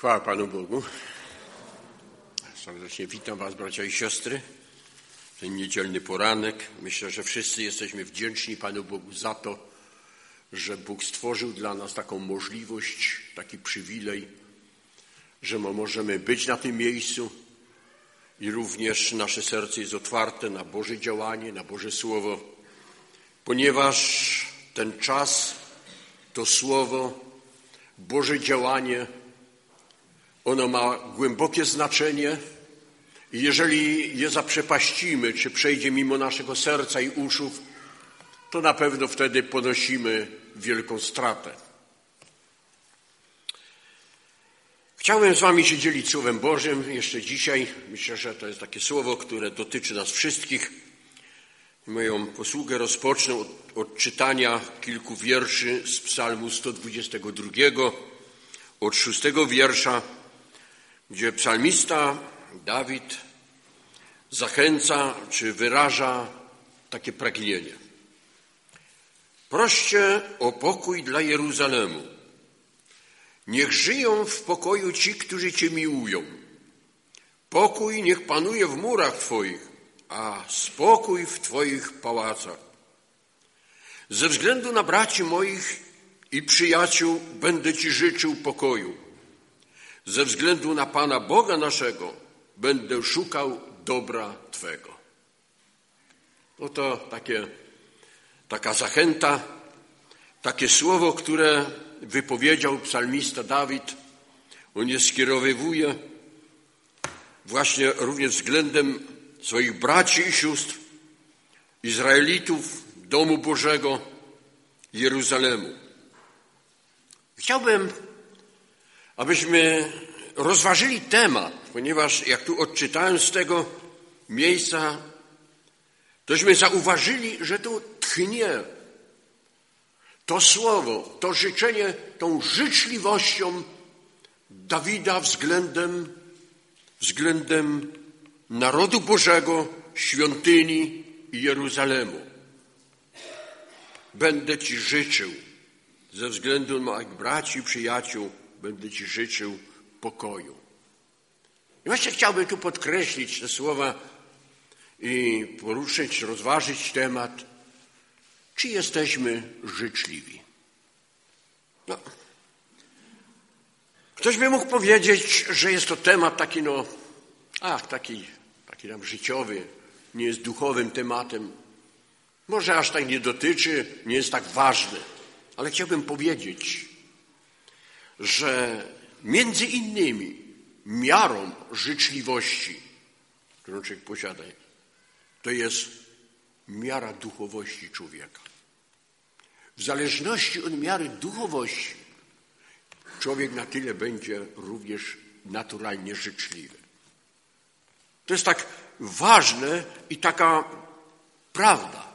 Chwała Panu Bogu. Serdecznie witam Was, bracia i siostry. Ten niedzielny poranek. Myślę, że wszyscy jesteśmy wdzięczni Panu Bogu za to, że Bóg stworzył dla nas taką możliwość, taki przywilej, że my możemy być na tym miejscu i również nasze serce jest otwarte na Boże działanie, na Boże Słowo, ponieważ ten czas, to Słowo, Boże działanie, ono ma głębokie znaczenie i jeżeli je zaprzepaścimy, czy przejdzie mimo naszego serca i uszów, to na pewno wtedy ponosimy wielką stratę. Chciałem z Wami się dzielić Słowem Bożym jeszcze dzisiaj. Myślę, że to jest takie słowo, które dotyczy nas wszystkich. Moją posługę rozpocznę od czytania kilku wierszy z Psalmu 122, od 6 wiersza, gdzie psalmista Dawid zachęca czy wyraża takie pragnienie. Proście o pokój dla Jeruzalemu. Niech żyją w pokoju ci, którzy Cię miłują. Pokój niech panuje w murach Twoich, a spokój w Twoich pałacach. Ze względu na braci moich i przyjaciół będę Ci życzył pokoju. Ze względu na Pana Boga naszego będę szukał dobra Twego. Oto taka zachęta, takie słowo, które wypowiedział psalmista Dawid. On je skierowuje właśnie również względem swoich braci i sióstr, Izraelitów, domu Bożego, Jeruzalemu. Chciałbym, abyśmy rozważyli temat, ponieważ jak tu odczytałem z tego miejsca, tośmy zauważyli, że tu tchnie to słowo, to życzenie, tą życzliwością Dawida względem narodu Bożego, świątyni i Jeruzalemu. Będę Ci życzył, ze względu na moich braci i przyjaciół, będę Ci życzył pokoju. I właśnie chciałbym tu podkreślić te słowa i poruszyć, rozważyć temat, czy jesteśmy życzliwi. Ktoś by mógł powiedzieć, że jest to temat taki, taki nam życiowy, nie jest duchowym tematem. Może aż tak nie dotyczy, nie jest tak ważny. Ale chciałbym powiedzieć, że między innymi miarą życzliwości, którą człowiek posiada, to jest miara duchowości człowieka. W zależności od miary duchowości człowiek na tyle będzie również naturalnie życzliwy. To jest tak ważne i taka prawda.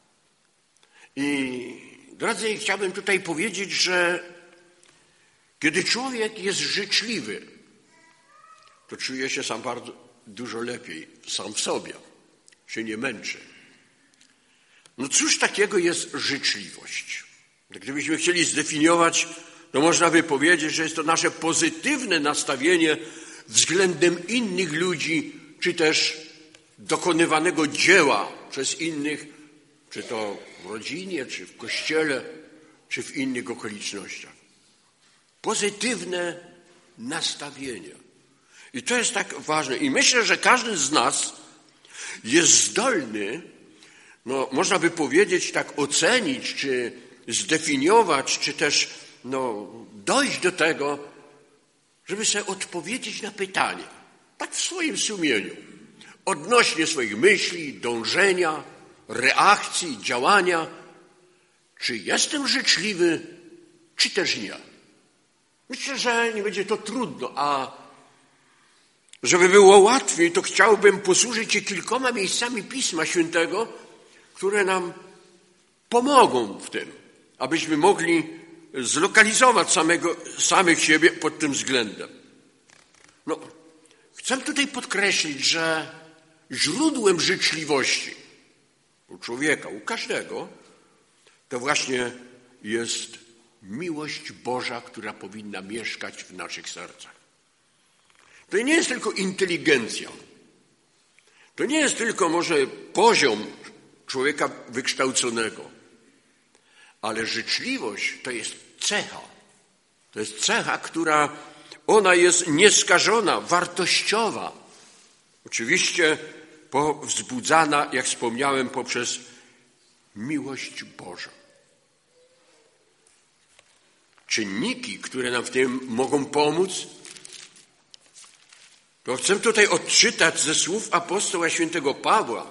I drodzy, chciałbym tutaj powiedzieć, że kiedy człowiek jest życzliwy, to czuje się sam bardzo dużo lepiej, sam w sobie, się nie męczy. No cóż takiego jest życzliwość? Gdybyśmy chcieli zdefiniować, to można by powiedzieć, że jest to nasze pozytywne nastawienie względem innych ludzi, czy też dokonywanego dzieła przez innych, czy to w rodzinie, czy w kościele, czy w innych okolicznościach. Pozytywne nastawienie. I to jest tak ważne. I myślę, że każdy z nas jest zdolny, można by powiedzieć, tak ocenić, czy zdefiniować, czy też dojść do tego, żeby sobie odpowiedzieć na pytanie, tak w swoim sumieniu, odnośnie swoich myśli, dążenia, reakcji, działania, czy jestem życzliwy, czy też nie. Myślę, że nie będzie to trudno, a żeby było łatwiej, to chciałbym posłużyć się kilkoma miejscami Pisma Świętego, które nam pomogą w tym, abyśmy mogli zlokalizować samych siebie pod tym względem. Chcę tutaj podkreślić, że źródłem życzliwości u człowieka, u każdego, to właśnie jest miłość Boża, która powinna mieszkać w naszych sercach. To nie jest tylko inteligencja. To nie jest tylko może poziom człowieka wykształconego, ale życzliwość to jest cecha. To jest cecha, która ona jest nieskażona, wartościowa. Oczywiście wzbudzana, jak wspomniałem, poprzez miłość Bożą. Czynniki, które nam w tym mogą pomóc, to chcę tutaj odczytać ze słów apostoła świętego Pawła,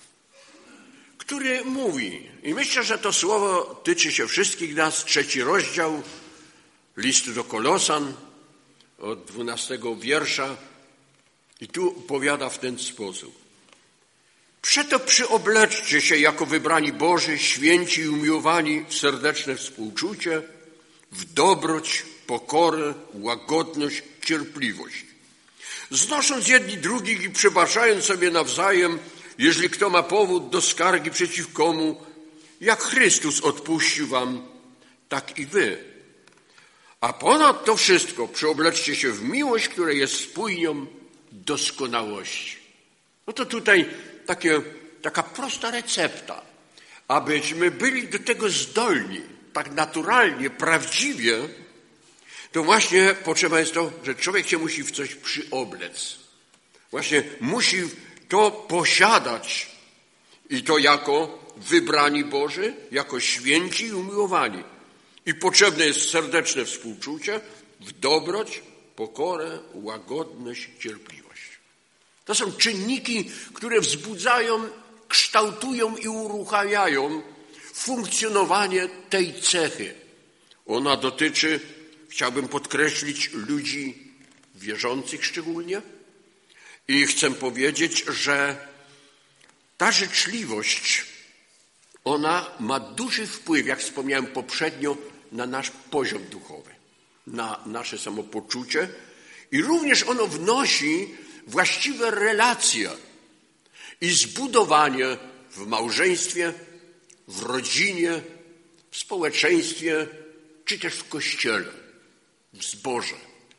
który mówi, i myślę, że to słowo tyczy się wszystkich nas, 3 rozdział listu do Kolosan, od 12 wiersza, i tu powiada w ten sposób. Przeto przyobleczcie się jako wybrani Boży, święci i umiłowani w serdeczne współczucie, w dobroć, pokorę, łagodność, cierpliwość. Znosząc jedni drugich i przebaczając sobie nawzajem, jeżeli kto ma powód do skargi przeciw komu, jak Chrystus odpuścił wam, tak i wy. A ponad to wszystko przyobleczcie się w miłość, która jest spójnią doskonałości. No to tutaj taka prosta recepta, abyśmy byli do tego zdolni, tak naturalnie, prawdziwie, to właśnie potrzeba jest to, że człowiek się musi w coś przyoblec. Właśnie musi to posiadać i to jako wybrani Boży, jako święci i umiłowani. I potrzebne jest serdeczne współczucie, w dobroć, pokorę, łagodność, cierpliwość. To są czynniki, które wzbudzają, kształtują i uruchamiają funkcjonowanie tej cechy. Ona dotyczy, chciałbym podkreślić, ludzi wierzących szczególnie. I chcę powiedzieć, że ta życzliwość, ona ma duży wpływ, jak wspomniałem poprzednio, na nasz poziom duchowy, na nasze samopoczucie i również ono wnosi właściwe relacje i zbudowanie w małżeństwie, w rodzinie, w społeczeństwie, czy też w Kościele, w zborze.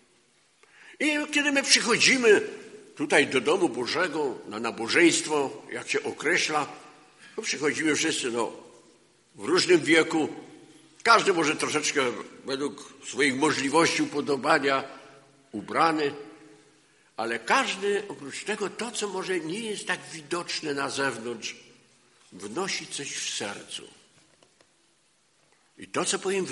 I kiedy my przychodzimy tutaj do domu Bożego, na nabożeństwo, jak się określa, to przychodzimy wszyscy w różnym wieku. Każdy może troszeczkę według swoich możliwości upodobania ubrany, ale każdy oprócz tego to, co może nie jest tak widoczne na zewnątrz, wnosi coś w sercu. I to, co powinien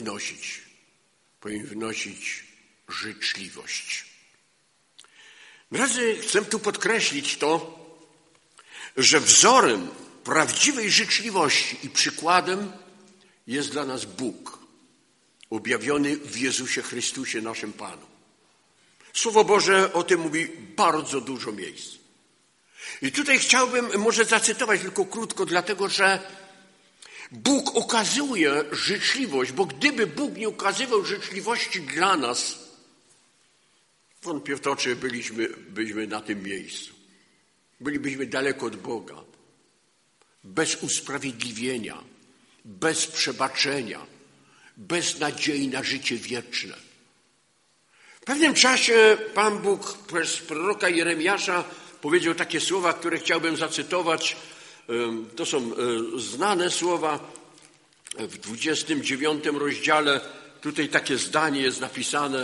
wnosić życzliwość. Drodzy, chcę tu podkreślić to, że wzorem prawdziwej życzliwości i przykładem jest dla nas Bóg, objawiony w Jezusie Chrystusie, naszym Panu. Słowo Boże o tym mówi bardzo dużo miejsc. I tutaj chciałbym może zacytować tylko krótko, dlatego że Bóg okazuje życzliwość, bo gdyby Bóg nie okazywał życzliwości dla nas, wątpię w to, czy byliśmy na tym miejscu. Bylibyśmy daleko od Boga, bez usprawiedliwienia, bez przebaczenia, bez nadziei na życie wieczne. W pewnym czasie Pan Bóg przez proroka Jeremiasza powiedział takie słowa, które chciałbym zacytować. To są znane słowa. W 29 rozdziale tutaj takie zdanie jest napisane.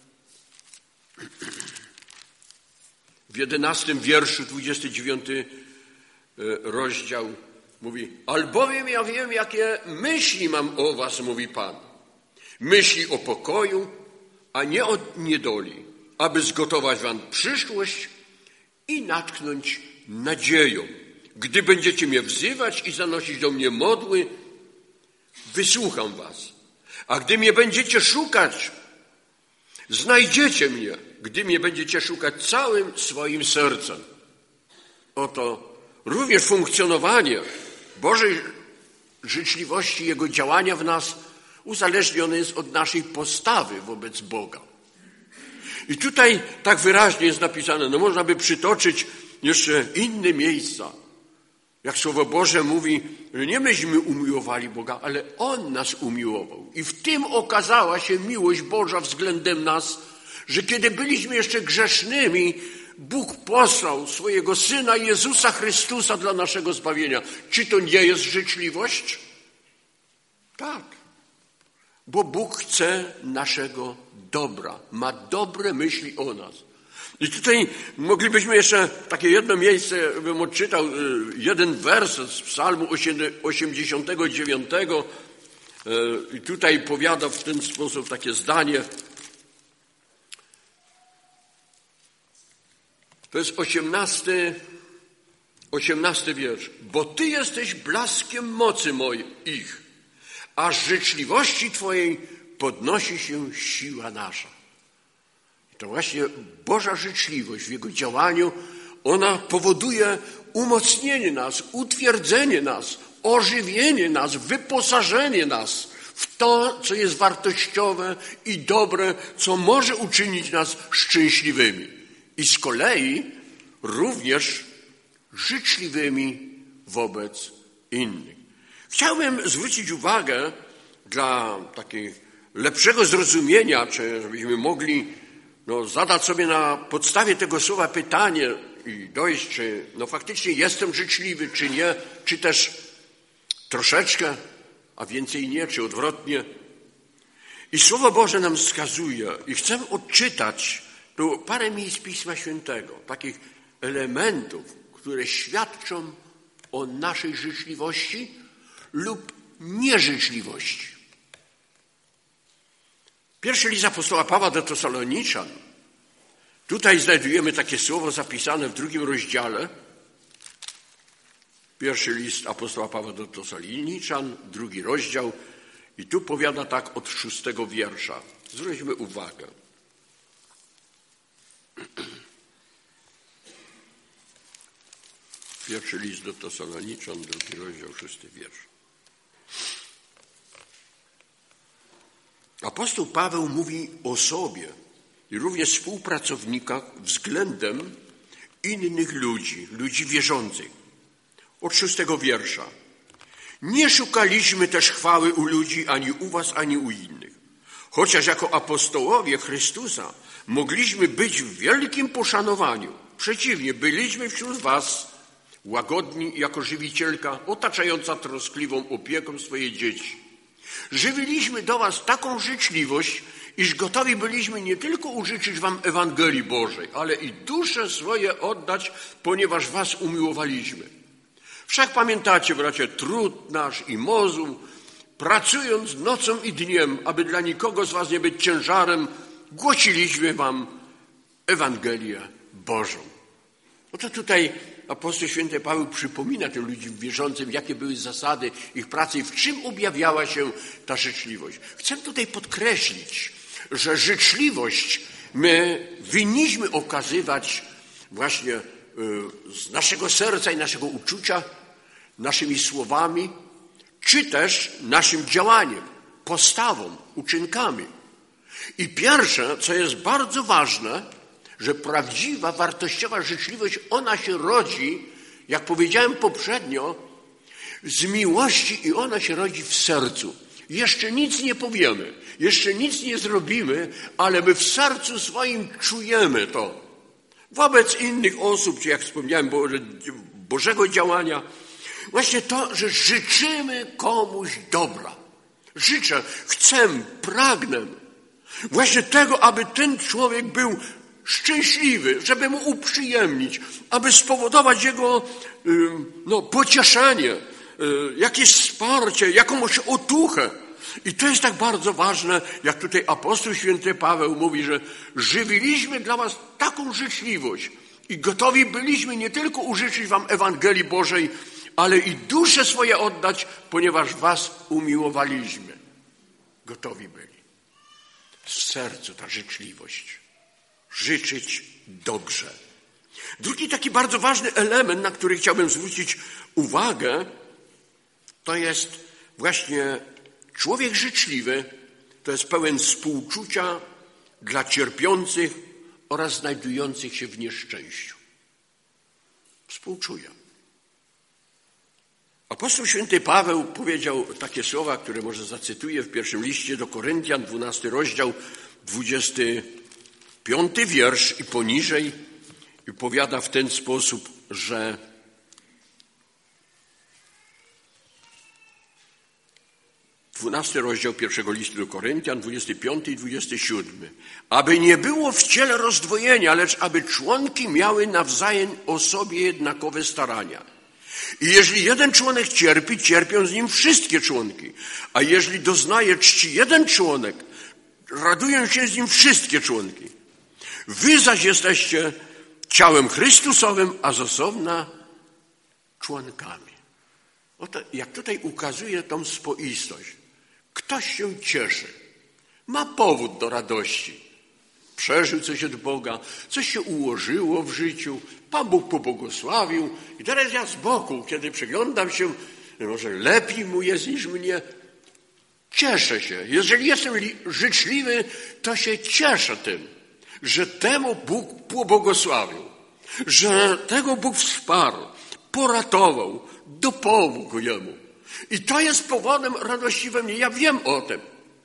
W 11 wierszu, 29 rozdział mówi: albowiem ja wiem, jakie myśli mam o was, mówi Pan. Myśli o pokoju, a nie o niedoli, aby zgotować wam przyszłość i natknąć nadzieją. Gdy będziecie mnie wzywać i zanosić do mnie modły, wysłucham was. A gdy mnie będziecie szukać, znajdziecie mnie, gdy mnie będziecie szukać całym swoim sercem. Oto również funkcjonowanie Bożej życzliwości, Jego działania w nas uzależnione jest od naszej postawy wobec Boga. I tutaj tak wyraźnie jest napisane, można by przytoczyć jeszcze inne miejsca. Jak Słowo Boże mówi, że nie myśmy umiłowali Boga, ale On nas umiłował. I w tym okazała się miłość Boża względem nas, że kiedy byliśmy jeszcze grzesznymi, Bóg posłał swojego Syna Jezusa Chrystusa dla naszego zbawienia. Czy to nie jest życzliwość? Tak. Bo Bóg chce naszego dobra. Ma dobre myśli o nas. I tutaj moglibyśmy jeszcze takie jedno miejsce, bym odczytał jeden werset z Psalmu 89. I tutaj powiada w ten sposób takie zdanie. To jest 18 wiersz. Bo Ty jesteś blaskiem mocy moich, a z życzliwości Twojej podnosi się siła nasza. I to właśnie Boża życzliwość w Jego działaniu, ona powoduje umocnienie nas, utwierdzenie nas, ożywienie nas, wyposażenie nas w to, co jest wartościowe i dobre, co może uczynić nas szczęśliwymi. I z kolei również życzliwymi wobec innych. Chciałbym zwrócić uwagę dla takiego lepszego zrozumienia, czy żebyśmy mogli zadać sobie na podstawie tego słowa pytanie i dojść, czy faktycznie jestem życzliwy, czy nie, czy też troszeczkę, a więcej nie, czy odwrotnie. I Słowo Boże nam wskazuje i chcę odczytać tu parę miejsc Pisma Świętego, takich elementów, które świadczą o naszej życzliwości lub nieżyczliwości. Pierwszy list apostoła Pawła do Tesaloniczan. Tutaj znajdujemy takie słowo zapisane w 2 rozdziale. Pierwszy list apostoła Pawła do Tesaloniczan, 2 rozdział. I tu powiada tak od 6 wiersza. Zwróćmy uwagę. Pierwszy list do Tesaloniczan, 2 rozdział, 6 wiersz. Apostoł Paweł mówi o sobie i również współpracownikach względem innych ludzi, ludzi wierzących. Od 6 wiersza. Nie szukaliśmy też chwały u ludzi, ani u was, ani u innych. Chociaż jako apostołowie Chrystusa mogliśmy być w wielkim poszanowaniu. Przeciwnie, byliśmy wśród was łagodni jako żywicielka otaczająca troskliwą opieką swoje dzieci. Żywiliśmy do was taką życzliwość, iż gotowi byliśmy nie tylko użyczyć wam Ewangelii Bożej, ale i dusze swoje oddać, ponieważ was umiłowaliśmy. Wszak pamiętacie, bracia, trud nasz i mozum, pracując nocą i dniem, aby dla nikogo z was nie być ciężarem, głosiliśmy wam Ewangelię Bożą. Oto tutaj apostoł święty Paweł przypomina tym ludziom wierzącym, jakie były zasady ich pracy i w czym objawiała się ta życzliwość. Chcę tutaj podkreślić, że życzliwość my winniśmy okazywać właśnie z naszego serca i naszego uczucia, naszymi słowami, czy też naszym działaniem, postawą, uczynkami. I pierwsze, co jest bardzo ważne, że prawdziwa, wartościowa życzliwość, ona się rodzi, jak powiedziałem poprzednio, z miłości i ona się rodzi w sercu. Jeszcze nic nie powiemy, jeszcze nic nie zrobimy, ale my w sercu swoim czujemy to. Wobec innych osób, czy jak wspomniałem, Bożego działania, właśnie to, że życzymy komuś dobra. Życzę, chcę, pragnę właśnie tego, aby ten człowiek był szczęśliwy, żeby mu uprzyjemnić, aby spowodować jego pocieszenie, jakieś wsparcie, jakąś otuchę. I to jest tak bardzo ważne, jak tutaj apostoł święty Paweł mówi, że żywiliśmy dla was taką życzliwość i gotowi byliśmy nie tylko użyczyć wam Ewangelii Bożej, ale i dusze swoje oddać, ponieważ was umiłowaliśmy. Gotowi byli. W sercu ta życzliwość. Życzyć dobrze. Drugi taki bardzo ważny element, na który chciałbym zwrócić uwagę, to jest właśnie człowiek życzliwy, to jest pełen współczucia dla cierpiących oraz znajdujących się w nieszczęściu. Współczuję. Apostoł święty Paweł powiedział takie słowa, które może zacytuję w pierwszym liście do Koryntian, 12 rozdział, 20 5 wiersz i poniżej powiada w ten sposób, że 12 rozdział 1 listu do Koryntian, 25 i 27. Aby nie było w ciele rozdwojenia, lecz aby członki miały nawzajem o sobie jednakowe starania. I jeżeli jeden członek cierpi, cierpią z nim wszystkie członki. A jeżeli doznaje czci jeden członek, radują się z nim wszystkie członki. Wy zaś jesteście ciałem Chrystusowym, a z osobna członkami. Oto, jak tutaj ukazuje tą spoistość. Ktoś się cieszy, ma powód do radości. Przeżył coś od Boga, coś się ułożyło w życiu, Pan Bóg pobłogosławił i teraz ja z boku, kiedy przyglądam się, może lepiej mu jest niż mnie, cieszę się. Jeżeli jestem życzliwy, to się cieszę tym, że temu Bóg pobłogosławił, że tego Bóg wsparł, poratował, dopomógł jemu. I to jest powodem radości we mnie. Ja wiem o tym.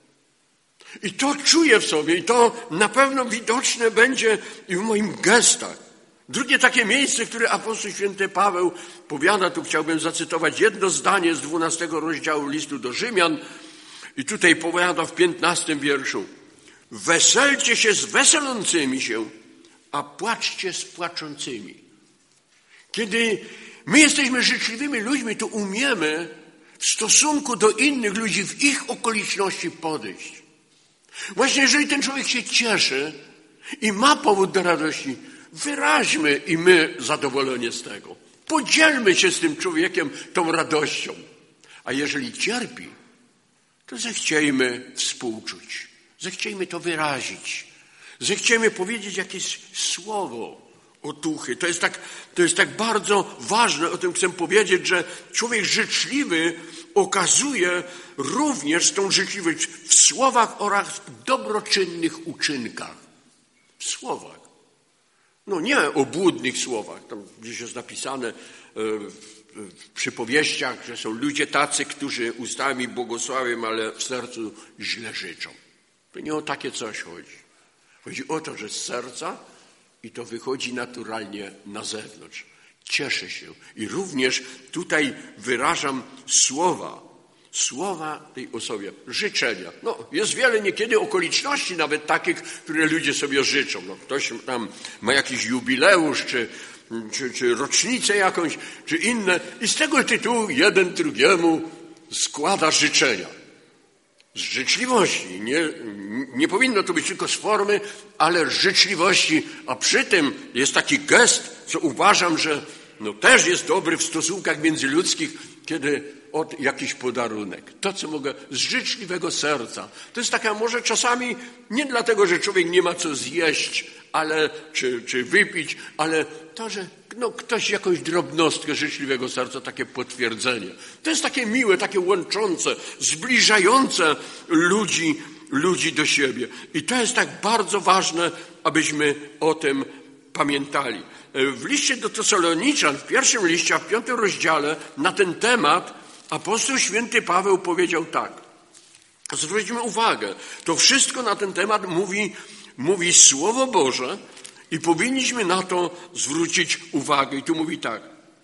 I to czuję w sobie i to na pewno widoczne będzie i w moim gestach. Drugie takie miejsce, które apostoł święty Paweł powiada, tu chciałbym zacytować jedno zdanie z 12 rozdziału listu do Rzymian i tutaj powiada w 15 wierszu: weselcie się z weselącymi się, a płaczcie z płaczącymi. Kiedy my jesteśmy życzliwymi ludźmi, to umiemy w stosunku do innych ludzi, w ich okoliczności podejść. Właśnie jeżeli ten człowiek się cieszy i ma powód do radości, wyraźmy i my zadowolenie z tego. Podzielmy się z tym człowiekiem tą radością. A jeżeli cierpi, to zechciejmy współczuć. Zechciejmy to wyrazić. Zechciejmy powiedzieć jakieś słowo otuchy. To jest tak bardzo ważne, o tym chcę powiedzieć, że człowiek życzliwy okazuje również tą życzliwość w słowach oraz w dobroczynnych uczynkach. W słowach. No nie obłudnych słowach. Tam gdzieś jest napisane w przypowieściach, że są ludzie tacy, którzy ustami błogosławią, ale w sercu źle życzą. To nie o takie coś chodzi. Chodzi o to, że z serca i to wychodzi naturalnie na zewnątrz. Cieszę się. I również tutaj wyrażam słowa tej osobie, życzenia. No, jest wiele niekiedy okoliczności nawet takich, które ludzie sobie życzą. No, ktoś tam ma jakiś jubileusz, czy rocznicę jakąś, czy inne. I z tego tytułu jeden drugiemu składa życzenia. Z życzliwości. Nie powinno to być tylko z formy, ale z życzliwości. A przy tym jest taki gest, co uważam, że też jest dobry w stosunkach międzyludzkich, kiedy od jakiś podarunek. To, co mogę z życzliwego serca. To jest taka może czasami nie dlatego, że człowiek nie ma co zjeść, ale czy wypić, ale to, że ktoś jakąś drobnostkę życzliwego serca, takie potwierdzenie. To jest takie miłe, takie łączące, zbliżające ludzi do siebie. I to jest tak bardzo ważne, abyśmy o tym pamiętali. W liście do Tesaloniczan, w 1 liście, a w 5 rozdziale na ten temat apostoł święty Paweł powiedział tak. Zwróćmy uwagę, to wszystko na ten temat mówi Słowo Boże i powinniśmy na to zwrócić uwagę. I tu mówi tak.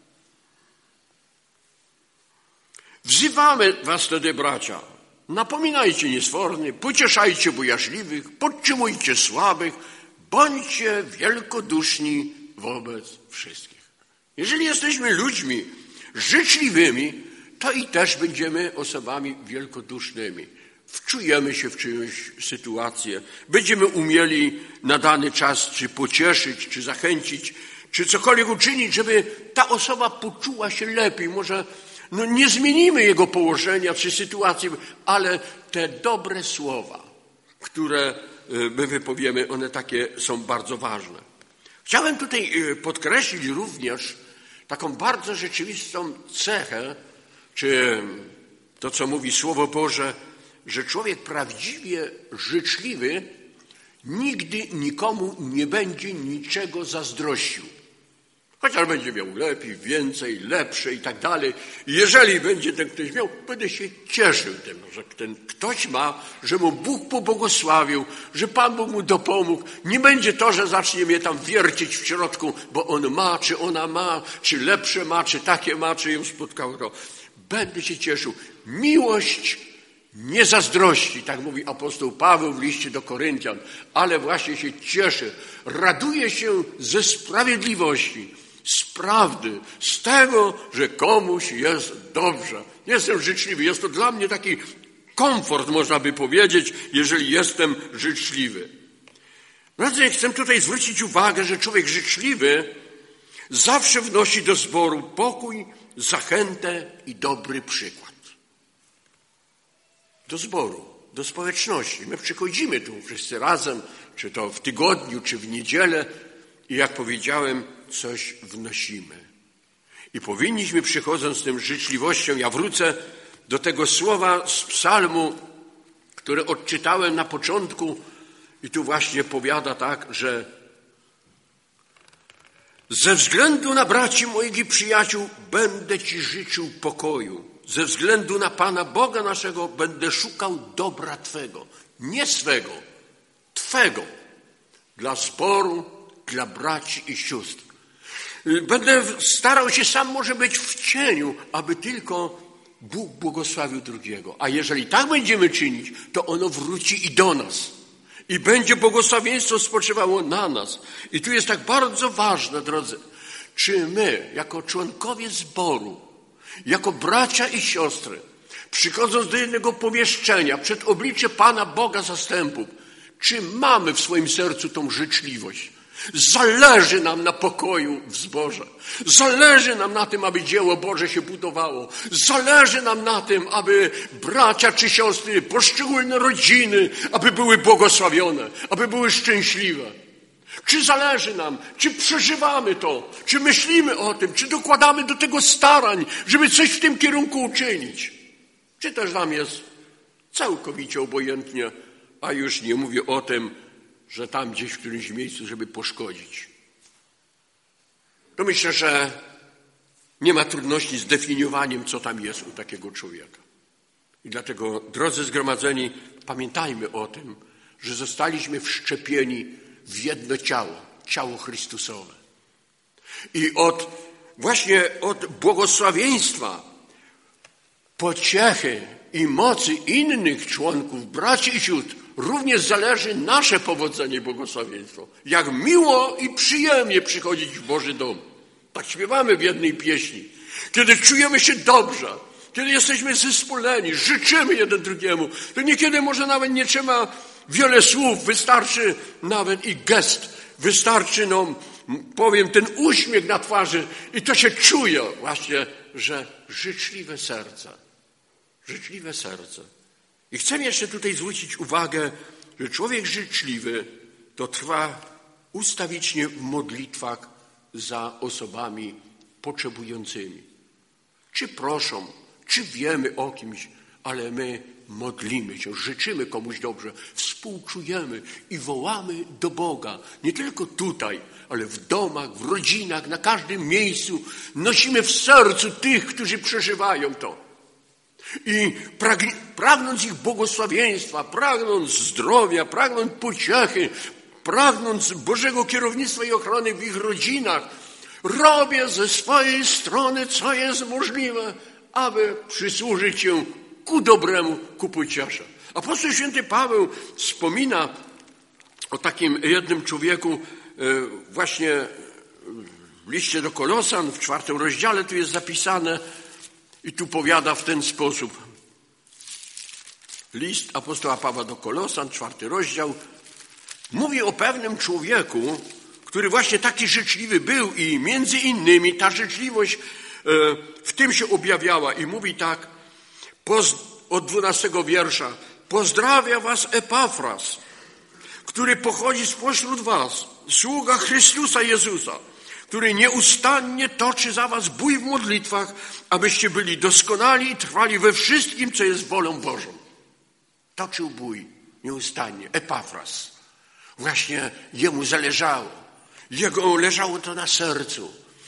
Wzywamy was wtedy, bracia, napominajcie niesfornych, pocieszajcie bojaźliwych, podtrzymujcie słabych, bądźcie wielkoduszni wobec wszystkich. Jeżeli jesteśmy ludźmi życzliwymi, to i też będziemy osobami wielkodusznymi. Wczujemy się w czyjąś sytuację. Będziemy umieli na dany czas czy pocieszyć, czy zachęcić, czy cokolwiek uczynić, żeby ta osoba poczuła się lepiej. Może nie zmienimy jego położenia czy sytuacji, ale te dobre słowa, które my wypowiemy, one takie są bardzo ważne. Chciałem tutaj podkreślić również taką bardzo rzeczywistą cechę, czy to, co mówi Słowo Boże, że człowiek prawdziwie życzliwy nigdy nikomu nie będzie niczego zazdrościł. Chociaż będzie miał lepiej, więcej, lepsze i tak dalej. Jeżeli będzie ten ktoś miał, będę się cieszył tym, że ten ktoś ma, że mu Bóg pobłogosławił, że Pan Bóg mu dopomógł. Nie będzie to, że zacznie mnie tam wiercić w środku, bo on ma, czy ona ma, czy lepsze ma, czy takie ma, czy ją spotkało to. Będę się cieszył. Miłość nie zazdrości, tak mówi apostoł Paweł w liście do Koryntian, ale właśnie się cieszy, raduje się ze sprawiedliwości, z prawdy, z tego, że komuś jest dobrze. Jestem życzliwy. Jest to dla mnie taki komfort, można by powiedzieć, jeżeli jestem życzliwy. Drodzy, chcę tutaj zwrócić uwagę, że człowiek życzliwy zawsze wnosi do zboru pokój, zachętę i dobry przykład. Do zboru, do społeczności. My przychodzimy tu wszyscy razem, czy to w tygodniu, czy w niedzielę i jak powiedziałem, coś wnosimy. I powinniśmy, przychodząc z tym życzliwością, ja wrócę do tego słowa z psalmu, które odczytałem na początku i tu właśnie powiada tak, że ze względu na braci moich i przyjaciół będę Ci życzył pokoju. Ze względu na Pana Boga naszego będę szukał dobra Twego. Nie swego, Twego. Dla zboru, dla braci i sióstr. Będę starał się sam może być w cieniu, aby tylko Bóg błogosławił drugiego. A jeżeli tak będziemy czynić, to ono wróci i do nas. I będzie błogosławieństwo spoczywało na nas. I tu jest tak bardzo ważne, drodzy, czy my, jako członkowie zboru, jako bracia i siostry, przychodząc do jednego pomieszczenia, przed oblicze Pana Boga zastępów, czy mamy w swoim sercu tą życzliwość? Zależy nam na pokoju w zborze. Zależy nam na tym, aby dzieło Boże się budowało. Zależy nam na tym, aby bracia czy siostry, poszczególne rodziny, aby były błogosławione, aby były szczęśliwe. Czy zależy nam, czy przeżywamy to, czy myślimy o tym, czy dokładamy do tego starań, żeby coś w tym kierunku uczynić. Czy też nam jest całkowicie obojętnie, a już nie mówię o tym, że tam gdzieś w którymś miejscu, żeby poszkodzić. To myślę, że nie ma trudności z definiowaniem, co tam jest u takiego człowieka. I dlatego, drodzy zgromadzeni, pamiętajmy o tym, że zostaliśmy wszczepieni w jedno ciało, ciało Chrystusowe. I właśnie od błogosławieństwa, pociechy i mocy innych członków, braci i sióstr, również zależy nasze powodzenie i błogosławieństwo. Jak miło i przyjemnie przychodzić w Boży dom. Tak śpiewamy w jednej pieśni. Kiedy czujemy się dobrze, kiedy jesteśmy zespoleni, życzymy jeden drugiemu, to niekiedy może nawet nie trzeba wiele słów, wystarczy nawet i gest, wystarczy powiem, ten uśmiech na twarzy i to się czuje właśnie, że życzliwe serce. Życzliwe serce. I chcę jeszcze tutaj zwrócić uwagę, że człowiek życzliwy to trwa ustawicznie w modlitwach za osobami potrzebującymi. Czy proszą, czy wiemy o kimś, ale my modlimy się, życzymy komuś dobrze, współczujemy i wołamy do Boga. Nie tylko tutaj, ale w domach, w rodzinach, na każdym miejscu. Nosimy w sercu tych, którzy przeżywają to. I pragnąc ich błogosławieństwa, pragnąc zdrowia, pragnąc pociechy, pragnąc Bożego kierownictwa i ochrony w ich rodzinach, robię ze swojej strony, co jest możliwe, aby przysłużyć się ku dobremu, ku pociesze. Apostoł święty Paweł wspomina o takim jednym człowieku właśnie w liście do Kolosan, w 4 rozdziale tu jest zapisane i tu powiada w ten sposób. List apostoła Pawła do Kolosan, 4 rozdział, mówi o pewnym człowieku, który właśnie taki życzliwy był i między innymi ta życzliwość w tym się objawiała i mówi tak od 12 wiersza. Pozdrawia was Epafras, który pochodzi spośród was, sługa Chrystusa Jezusa, który nieustannie toczy za was bój w modlitwach, abyście byli doskonali i trwali we wszystkim, co jest wolą Bożą. Toczył bój nieustannie. Epafras. Właśnie jemu zależało. Leżało to na sercu.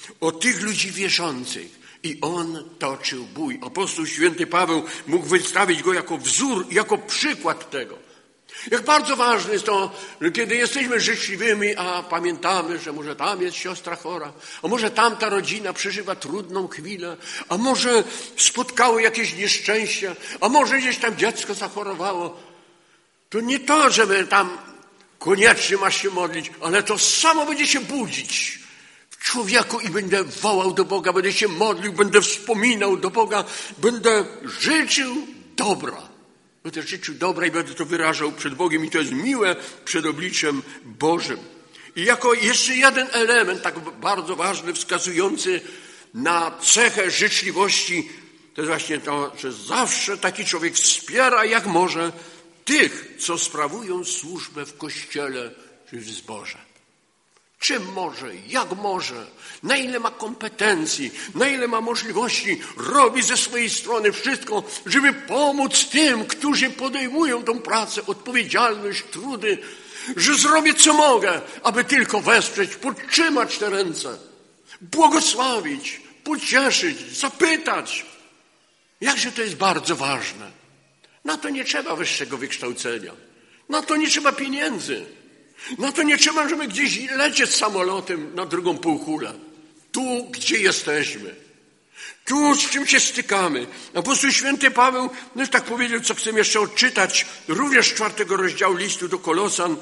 o tych ludzi wierzących. I on toczył bój. Apostoł święty Paweł mógł wystawić go jako wzór, jako przykład tego. Jak bardzo ważne jest to, że kiedy jesteśmy życzliwymi, a pamiętamy, że może tam jest siostra chora, a może tamta rodzina przeżywa trudną chwilę, a może spotkało jakieś nieszczęście, a może gdzieś tam dziecko zachorowało, to nie to, żeby tam koniecznie masz się modlić, ale to samo będzie się budzić w człowieku i będę wołał do Boga, będę się modlił, będę wspominał do Boga, będę życzył dobra. Będę życzył dobra i będę to wyrażał przed Bogiem i to jest miłe przed obliczem Bożym. I jako jeszcze jeden element tak bardzo ważny, wskazujący na cechę życzliwości, to jest właśnie to, że zawsze taki człowiek wspiera jak może tych, co sprawują służbę w Kościele czy w zborze. Czym może, jak może, na ile ma kompetencji, na ile ma możliwości, robi ze swojej strony wszystko, żeby pomóc tym, którzy podejmują tą pracę, odpowiedzialność, trudy, że zrobię co mogę, aby tylko wesprzeć, podtrzymać te ręce, błogosławić, pocieszyć, zapytać. Jakże to jest bardzo ważne. Na to nie trzeba wyższego wykształcenia, na to nie trzeba pieniędzy. No to nie trzeba, żeby gdzieś lecieć samolotem na drugą półkulę. Tu, gdzie jesteśmy. Tu, z czym się stykamy. Apostoł święty Paweł, no tak powiedział, co chcę jeszcze odczytać, również 4 rozdziału listu do Kolosan.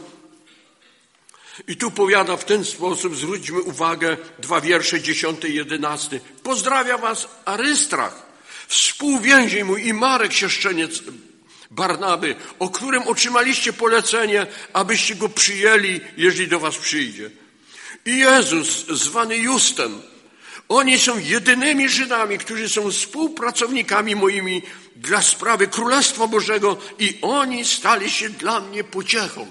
I tu powiada w ten sposób, zwróćmy uwagę, 2 wiersze 10 i 11. Pozdrawia was Arystrach, współwięzień mój i Marek, siostrzeniec Barnaby, o którym otrzymaliście polecenie, abyście go przyjęli, jeżeli do was przyjdzie. I Jezus, zwany Justem. Oni są jedynymi Żydami, którzy są współpracownikami moimi dla sprawy Królestwa Bożego i oni stali się dla mnie pociechą.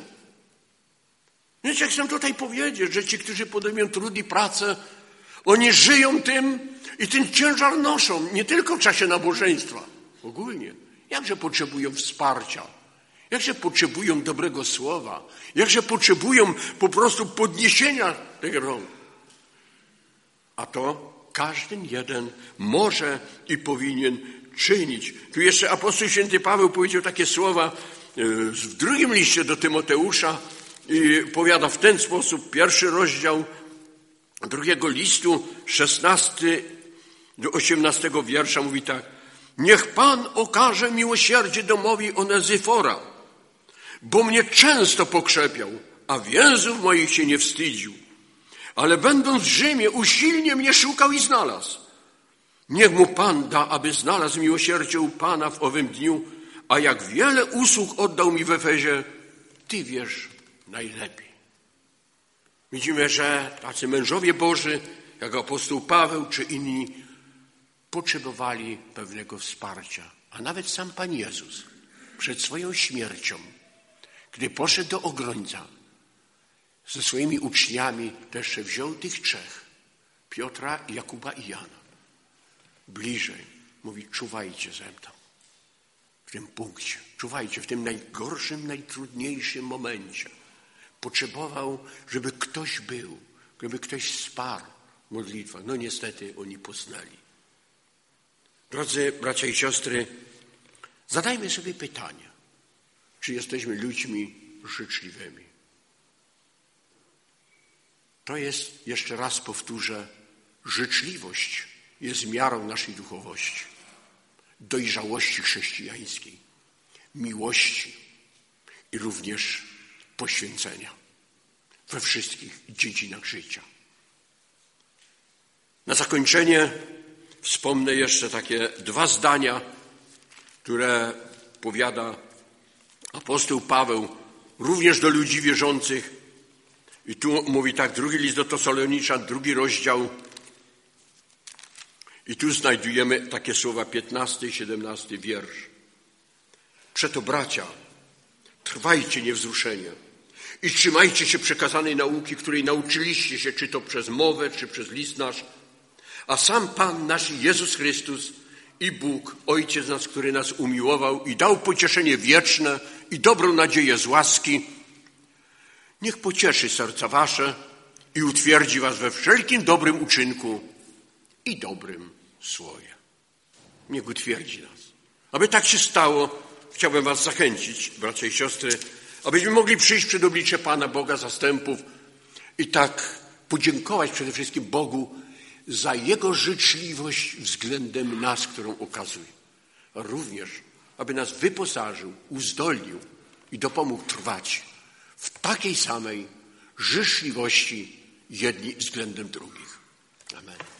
Więc jak chcę tutaj powiedzieć, że ci, którzy podejmują trud i pracę, oni żyją tym i ten ciężar noszą, nie tylko w czasie nabożeństwa, ogólnie. Jakże potrzebują wsparcia, jakże potrzebują dobrego słowa, jakże potrzebują po prostu podniesienia tych rąk. A to każdy jeden może i powinien czynić. Tu jeszcze apostoł święty Paweł powiedział takie słowa w 2 liście do Tymoteusza i powiada w ten sposób, 1 rozdział 2 listu, 16 do 18 wiersza mówi tak. Niech Pan okaże miłosierdzie domowi Onezyfora, bo mnie często pokrzepiał, a więzów moich się nie wstydził. Ale będąc w Rzymie, usilnie mnie szukał i znalazł. Niech mu Pan da, aby znalazł miłosierdzie u Pana w owym dniu, a jak wiele usług oddał mi w Efezie, Ty wiesz najlepiej. Widzimy, że tacy mężowie Boży, jak apostoł Paweł czy inni, potrzebowali pewnego wsparcia. A nawet sam Pan Jezus przed swoją śmiercią, gdy poszedł do ogrońca ze swoimi uczniami, też wziął tych 3, Piotra, Jakuba i Jana. Bliżej. Mówi, czuwajcie ze mną. W tym punkcie. Czuwajcie w tym najgorszym, najtrudniejszym momencie. Potrzebował, żeby ktoś był, żeby ktoś wsparł w modlitwach. No niestety oni posnęli. Drodzy bracia i siostry, zadajmy sobie pytanie, czy jesteśmy ludźmi życzliwymi. To jest, jeszcze raz powtórzę, życzliwość jest miarą naszej duchowości, dojrzałości chrześcijańskiej, miłości i również poświęcenia we wszystkich dziedzinach życia. Na zakończenie wspomnę jeszcze takie 2 zdania, które powiada apostoł Paweł również do ludzi wierzących. I tu mówi tak, 2 list do Tesaloniczan, 2 rozdział. I tu znajdujemy takie słowa, 15 i 17 wiersz. Przeto bracia, trwajcie niewzruszenie i trzymajcie się przekazanej nauki, której nauczyliście się, czy to przez mowę, czy przez list nasz. A sam Pan nasz Jezus Chrystus i Bóg, Ojciec nas, który nas umiłował i dał pocieszenie wieczne i dobrą nadzieję z łaski, niech pocieszy serca wasze i utwierdzi was we wszelkim dobrym uczynku i dobrym słowie. Niech utwierdzi nas. Aby tak się stało, chciałbym was zachęcić, bracia i siostry, abyśmy mogli przyjść przed oblicze Pana Boga zastępów i tak podziękować przede wszystkim Bogu za Jego życzliwość względem nas, którą okazuje. Również, aby nas wyposażył, uzdolnił i dopomógł trwać w takiej samej życzliwości jedni względem drugich. Amen.